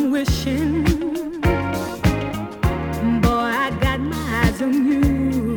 I'm wishing, boy, I got my eyes on you.